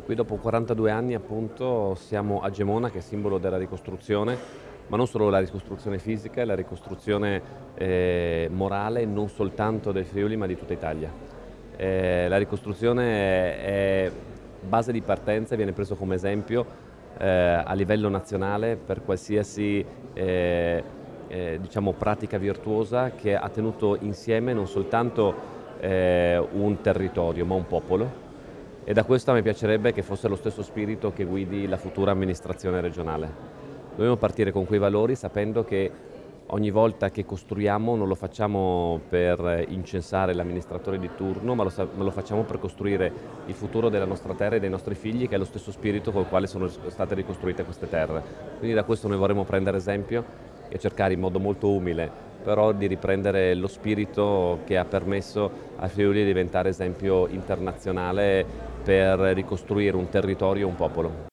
Qui dopo 42 anni appunto siamo a Gemona, che è simbolo della ricostruzione, ma non solo la ricostruzione fisica, la ricostruzione morale non soltanto del Friuli ma di tutta Italia. La ricostruzione è base di partenza e viene preso come esempio a livello nazionale per qualsiasi diciamo, pratica virtuosa che ha tenuto insieme non soltanto un territorio ma un popolo. E da questo mi piacerebbe che fosse lo stesso spirito che guidi la futura amministrazione regionale. Dobbiamo partire con quei valori sapendo che ogni volta che costruiamo non lo facciamo per incensare l'amministratore di turno, ma lo facciamo per costruire il futuro della nostra terra e dei nostri figli, che è lo stesso spirito col quale sono state ricostruite queste terre. Quindi da questo noi vorremmo prendere esempio e cercare in modo molto umile però di riprendere lo spirito che ha permesso a Friuli di diventare esempio internazionale per ricostruire un territorio e un popolo.